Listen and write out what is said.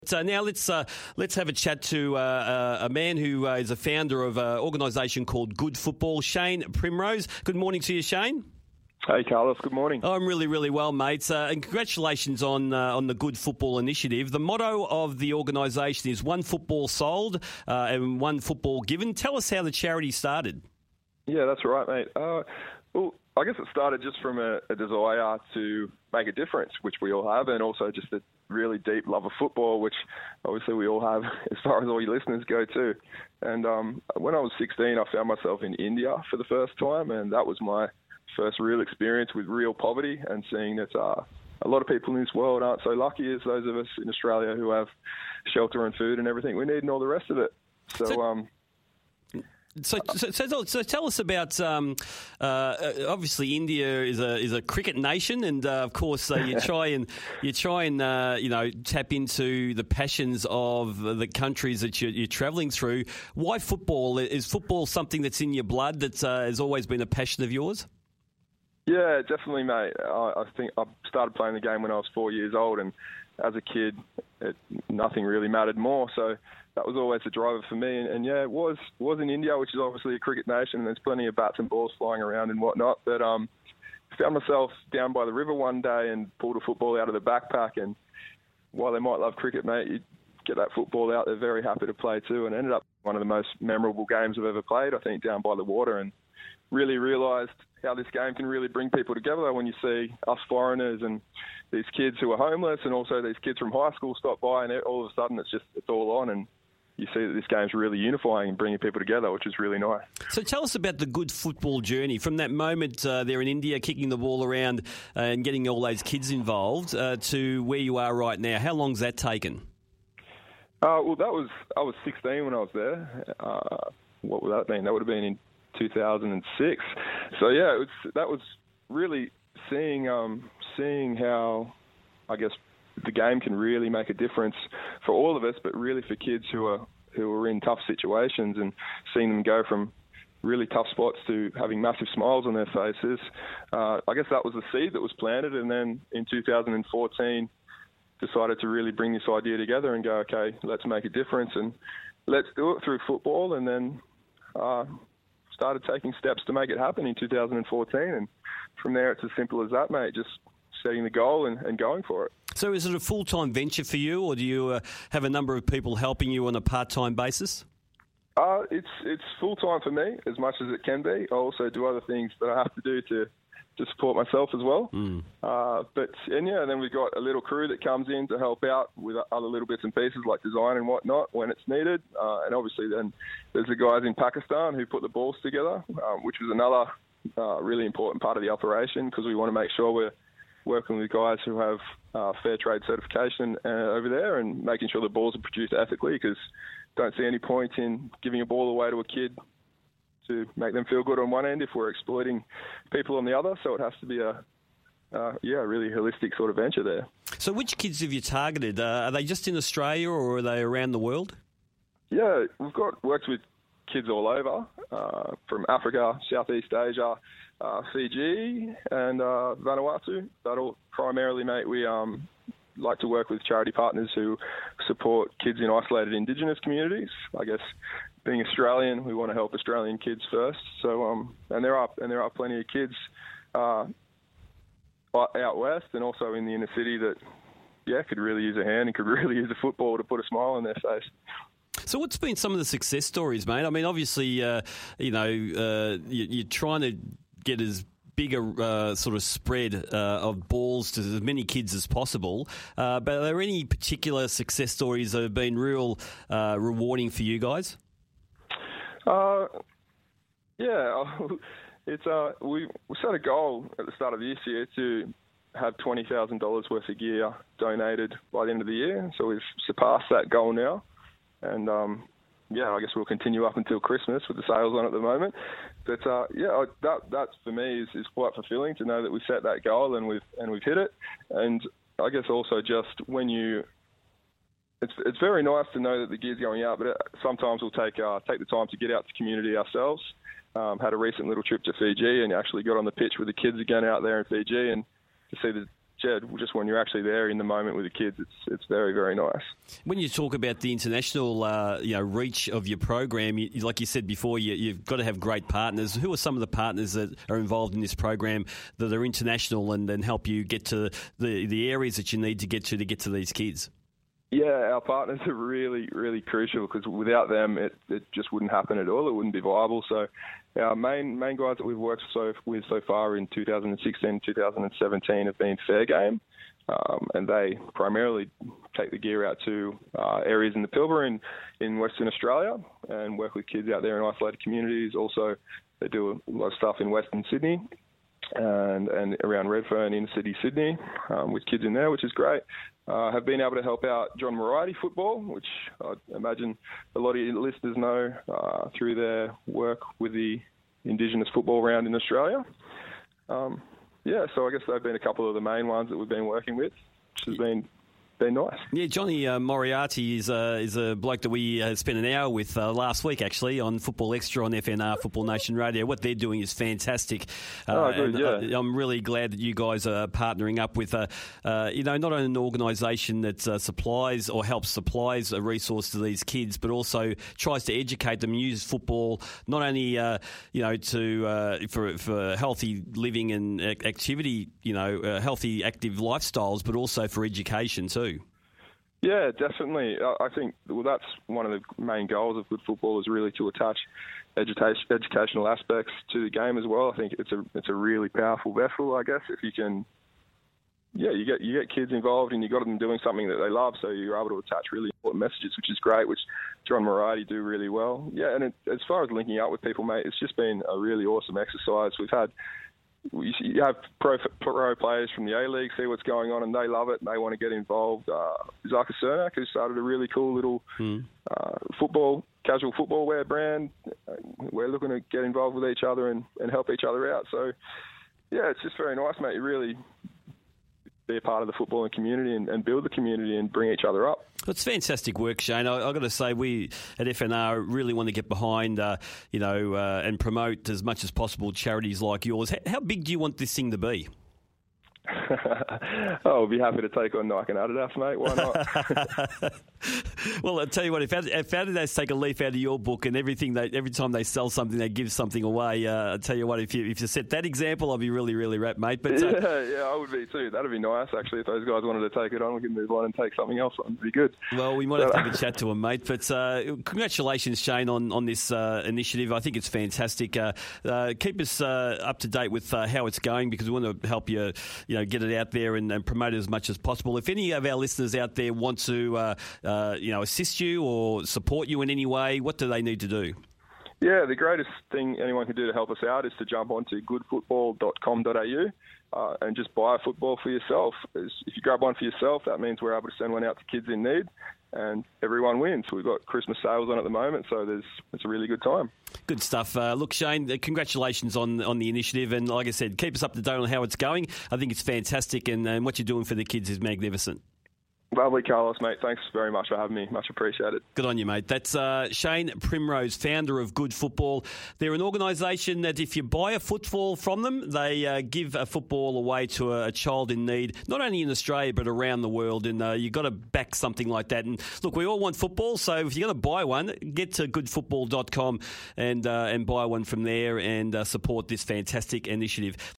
So now let's have a chat to a man who is a founder of an organisation called Good Football, Shane Primrose. Good morning to you, Shane. Hey, Carlos. Good morning. I'm really, really well, mate. And congratulations on the Good Football initiative. The motto of the organisation is one football sold and one football given. Tell us how the charity started. Yeah, that's right, mate. Well, I guess it started just from a desire to make a difference, which we all have, and also just a really deep love of football, which obviously we all have as far as all your listeners go too. And when I was 16, I found myself in India for the first time, and that was my first real experience with real poverty and seeing that a lot of people in this world aren't so lucky as those of us in Australia who have shelter and food and everything we need and all the rest of it. So tell us about obviously India is a cricket nation, and of course you try and tap into the passions of the countries that you're travelling through. Why football? Is football something that's in your blood that has always been a passion of yours? Yeah, definitely, mate. I think I started playing the game when I was 4 years old, and as a kid, nothing really mattered more. So that was always the driver for me. And yeah, it was in India, which is obviously a cricket nation, and there's plenty of bats and balls flying around and whatnot. But I found myself down by the river one day and pulled a football out of the backpack. And while they might love cricket, mate, you get that football out, they're very happy to play too. And it ended up one of the most memorable games I've ever played, I think, down by the water, and really realised how this game can really bring people together when you see us foreigners and these kids who are homeless and also these kids from high school stop by, and all of a sudden it's all on, and you see that this game's really unifying and bringing people together, which is really nice. So tell us about the Good Football journey. From that moment there in India, kicking the ball around and getting all those kids involved to where you are right now. How long's that taken? Well, I was 16 when I was there. What would that mean? That would have been in 2006. So yeah, that was really seeing how, I guess, the game can really make a difference for all of us, but really for kids who are in tough situations, and seeing them go from really tough spots to having massive smiles on their faces. I guess that was the seed that was planted, and then in 2014 decided to really bring this idea together and go, okay, let's make a difference and let's do it through football, and then started taking steps to make it happen in 2014. And from there, it's as simple as that, mate, just setting the goal and going for it. So is it a full-time venture for you, or do you have a number of people helping you on a part-time basis? It's full-time for me, as much as it can be. I also do other things that I have to do to support myself as well. And then we've got a little crew that comes in to help out with other little bits and pieces like design and whatnot when it's needed. And obviously then there's the guys in Pakistan who put the balls together, which was another really important part of the operation, because we want to make sure we're working with guys who have fair trade certification over there and making sure the balls are produced ethically, because don't see any point in giving a ball away to a kid to make them feel good on one end if we're exploiting people on the other. So it has to be a really holistic sort of venture there. So which kids have you targeted? Are they just in Australia, or are they around the world? Yeah, we've worked with kids all over, from Africa, Southeast Asia, Fiji and Vanuatu. But primarily, mate, we like to work with charity partners who support kids in isolated Indigenous communities. I guess being Australian, we want to help Australian kids first. So and there are plenty of kids out west and also in the inner city that could really use a hand and could really use a football to put a smile on their face. So what's been some of the success stories, mate? I mean, obviously, you're trying to get as big a sort of spread of balls to as many kids as possible. But are there any particular success stories that have been real rewarding for you guys? It's we set a goal at the start of this year to have $20,000 worth of gear donated by the end of the year. So we've surpassed that goal now. And, I guess we'll continue up until Christmas with the sales on at the moment. But, that for me is quite fulfilling to know that we set that goal and we've hit it. And I guess also just when it's very nice to know that the gear's going out, but sometimes we'll take the time to get out to community ourselves. Had a recent little trip to Fiji and actually got on the pitch with the kids again out there in Fiji, and to see the Jed, just when you're actually there in the moment with the kids, it's very, very nice. When you talk about the international reach of your program, like you said before, you've got to have great partners. Who are some of the partners that are involved in this program that are international and then help you get to the areas that you need to get to these kids? Yeah, our partners are really, really crucial because without them, it just wouldn't happen at all. It wouldn't be viable. So our main guys that we've worked with so far in 2016, 2017 have been Fair Game, and they primarily take the gear out to areas in the Pilbara in Western Australia and work with kids out there in isolated communities. Also, they do a lot of stuff in Western Sydney and around Redfern, inner city Sydney, with kids in there, which is great. Have been able to help out John Moriarty Football, which I imagine a lot of your listeners know through their work with the Indigenous football round in Australia. So I guess they've been a couple of the main ones that we've been working with, which has been nice. Yeah, Johnny Moriarty is a bloke that we spent an hour with last week, actually, on Football Extra on FNR, Football Nation Radio. What they're doing is fantastic. Good, yeah. I'm really glad that you guys are partnering up with, not only an organisation that supplies or helps supplies a resource to these kids, but also tries to educate them, use football not only, for healthy living and activity, healthy, active lifestyles, but also for education too. Yeah, definitely. I think that's one of the main goals of good football is really to attach educational aspects to the game as well. I think it's a really powerful vessel, I guess, if you can. Yeah, you get kids involved and you got them doing something that they love, so you're able to attach really important messages, which is great, which John Moriarty do really well. Yeah, and as far as linking up with people, mate, it's just been a really awesome exercise. You have pro players from the A-League see what's going on and they love it and they want to get involved. Zaka Cernak, who started a really cool little casual football wear brand. We're looking to get involved with each other and help each other out. So, yeah, it's just very nice, mate. You really be a part of the footballing community and build the community and bring each other up. It's fantastic work, Shane. I've got to say, we at FNR really want to get behind, and promote as much as possible charities like yours. How big do you want this thing to be? I'll be happy to take on Nike and Adidas, mate. Why not? Well, I'll tell you what, if Adidas take a leaf out of your book and every time they sell something, they give something away, I'll tell you what, if you set that example, I'll be really, really wrapped, mate. But yeah, I would be too. That'd be nice, actually. If those guys wanted to take it on, we could move on and take something else on. It'd be good. Well, we might have to have a chat to them, mate. But congratulations, Shane, on this initiative. I think it's fantastic. Keep us up to date with how it's going, because we want to help you, get it out there and promote it as much as possible. If any of our listeners out there want to, assist you or support you in any way, what do they need to do? Yeah, the greatest thing anyone can do to help us out is to jump onto goodfootball.com.au and just buy a football for yourself. If you grab one for yourself, that means we're able to send one out to kids in need, and everyone wins. We've got Christmas sales on at the moment, so it's a really good time. Good stuff. Look, Shane, congratulations on the initiative, and like I said, keep us up to date on how it's going. I think it's fantastic, and what you're doing for the kids is magnificent. Lovely, Carlos, mate. Thanks very much for having me. Much appreciated. Good on you, mate. That's Shane Primrose, founder of Good Football. They're an organisation that if you buy a football from them, they give a football away to a child in need, not only in Australia but around the world. And you've got to back something like that. And look, we all want football, so if you're going to buy one, get to goodfootball.com and buy one from there and support this fantastic initiative.